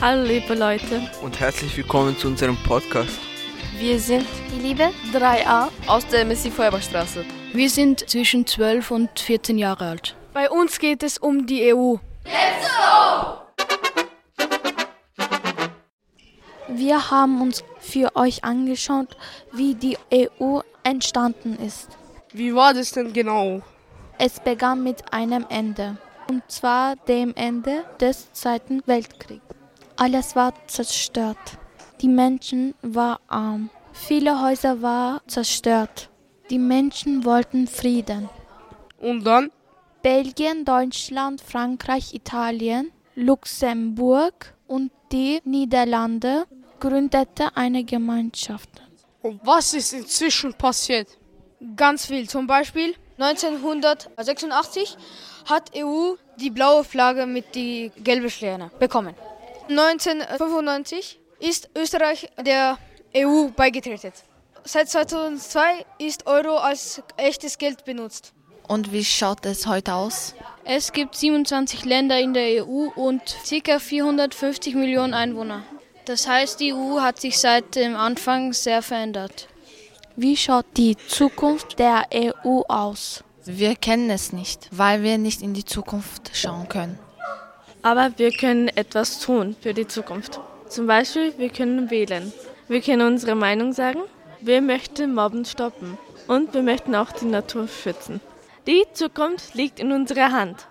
Hallo liebe Leute und herzlich willkommen zu unserem Podcast. Wir sind die Liebe 3a aus der Messi-Feuerbachstraße. Wir sind zwischen 12 und 14 Jahre alt. Bei uns geht es um die EU. Let's go! Wir haben uns für euch angeschaut, wie die EU entstanden ist. Wie war das denn genau? Es begann mit einem Ende, und zwar dem Ende des Zweiten Weltkriegs. Alles war zerstört. Die Menschen waren arm. Viele Häuser waren zerstört. Die Menschen wollten Frieden. Und dann? Belgien, Deutschland, Frankreich, Italien, Luxemburg und die Niederlande gründeten eine Gemeinschaft. Und was ist inzwischen passiert? Ganz viel. Zum Beispiel 1986 hat EU die blaue Flagge mit die gelbe Sterne bekommen. 1995 ist Österreich der EU beigetreten. Seit 2002 ist Euro als echtes Geld benutzt. Und wie schaut es heute aus? Es gibt 27 Länder in der EU und ca. 450 Millionen Einwohner. Das heißt, die EU hat sich seit dem Anfang sehr verändert. Wie schaut die Zukunft der EU aus? Wir kennen es nicht, weil wir nicht in die Zukunft schauen können. Aber wir können etwas tun für die Zukunft. Zum Beispiel, wir können wählen. Wir können unsere Meinung sagen. Wir möchten Mobben stoppen. Und wir möchten auch die Natur schützen. Die Zukunft liegt in unserer Hand.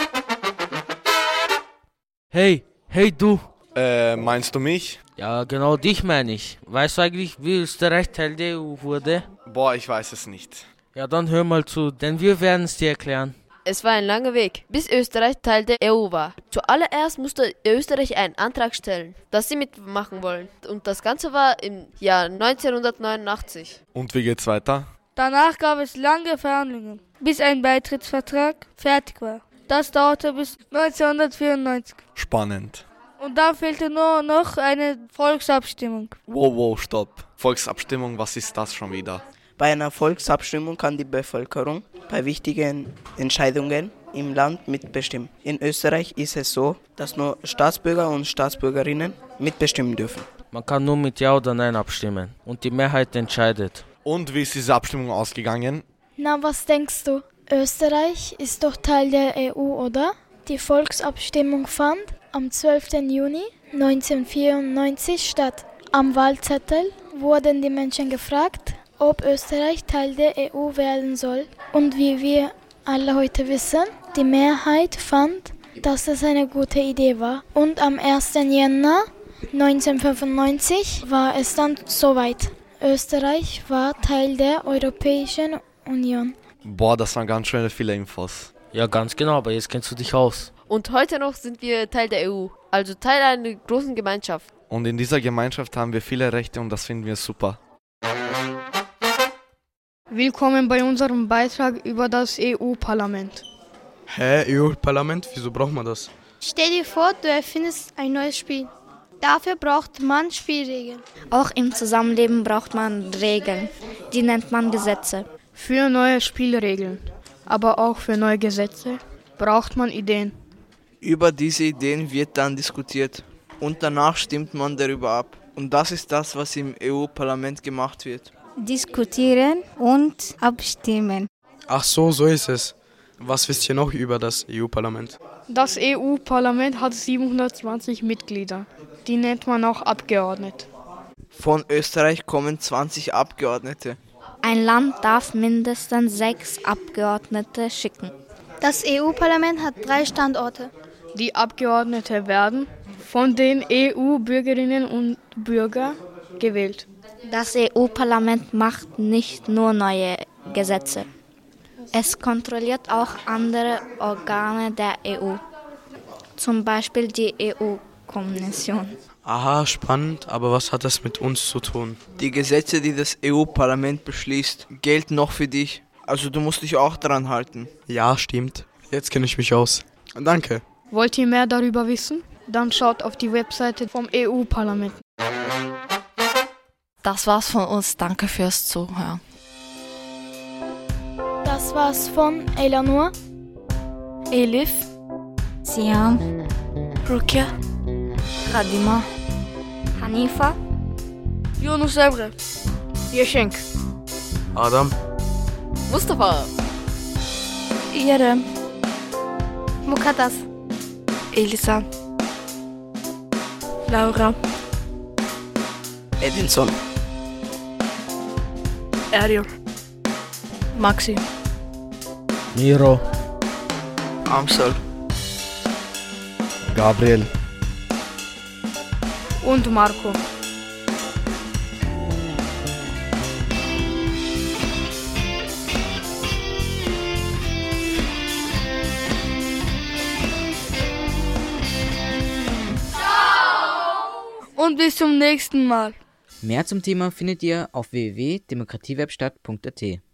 Hey du. Meinst du mich? Ja, genau dich meine ich. Weißt du eigentlich, wie Österreich Teil der EU wurde? Boah, ich weiß es nicht. Ja, dann hör mal zu, denn wir werden es dir erklären. Es war ein langer Weg, bis Österreich Teil der EU war. Zuallererst musste Österreich einen Antrag stellen, dass sie mitmachen wollen. Und das Ganze war im Jahr 1989. Und wie geht's weiter? Danach gab es lange Verhandlungen, bis ein Beitrittsvertrag fertig war. Das dauerte bis 1994. Spannend. Und da fehlte nur noch eine Volksabstimmung. Wow, stopp. Volksabstimmung, was ist das schon wieder? Bei einer Volksabstimmung kann die Bevölkerung bei wichtigen Entscheidungen im Land mitbestimmen. In Österreich ist es so, dass nur Staatsbürger und Staatsbürgerinnen mitbestimmen dürfen. Man kann nur mit Ja oder Nein abstimmen und die Mehrheit entscheidet. Und wie ist diese Abstimmung ausgegangen? Na, was denkst du? Österreich ist doch Teil der EU, oder? Die Volksabstimmung fand am 12. Juni 1994 statt. Am Wahlzettel wurden die Menschen gefragt, ob Österreich Teil der EU werden soll. Und wie wir alle heute wissen, die Mehrheit fand, dass es eine gute Idee war. Und am 1. Jänner 1995 war es dann soweit. Österreich war Teil der Europäischen Union. Boah, das waren ganz schön viele Infos. Ja, ganz genau, aber jetzt kennst du dich aus. Und heute noch sind wir Teil der EU, also Teil einer großen Gemeinschaft. Und in dieser Gemeinschaft haben wir viele Rechte und das finden wir super. Willkommen bei unserem Beitrag über das EU-Parlament. EU-Parlament? Wieso braucht man das? Stell dir vor, du erfindest ein neues Spiel. Dafür braucht man Spielregeln. Auch im Zusammenleben braucht man Regeln. Die nennt man Gesetze. Für neue Spielregeln, aber auch für neue Gesetze braucht man Ideen. Über diese Ideen wird dann diskutiert und danach stimmt man darüber ab. Und das ist das, was im EU-Parlament gemacht wird. Diskutieren und abstimmen. Ach so ist es. Was wisst ihr noch über das EU-Parlament? Das EU-Parlament hat 720 Mitglieder. Die nennt man auch Abgeordnete. Von Österreich kommen 20 Abgeordnete. Ein Land darf mindestens 6 Abgeordnete schicken. Das EU-Parlament hat 3 Standorte. Die Abgeordnete werden von den EU-Bürgerinnen und Bürgern gewählt. Das EU-Parlament macht nicht nur neue Gesetze. Es kontrolliert auch andere Organe der EU, zum Beispiel die EU-Kommission. Aha, spannend, aber was hat das mit uns zu tun? Die Gesetze, die das EU-Parlament beschließt, gelten noch für dich. Also du musst dich auch daran halten. Ja, stimmt. Jetzt kenne ich mich aus. Danke. Wollt ihr mehr darüber wissen? Dann schaut auf die Webseite vom EU-Parlament. Das war's von uns. Danke fürs Zuhören. Das war's von Eleanor, Elif, Siam, Rukia, Hadima, Hanifa, Yunus Emre, Yaşenk, Adam, Mustafa, İrem, Mukaddas, Elisa, Laura, Edinson, Erjo, Maxi, Miro, Amsel, Gabriel, und Marco. Und bis zum nächsten Mal. Mehr zum Thema findet ihr auf www.demokratiewebstadt.at.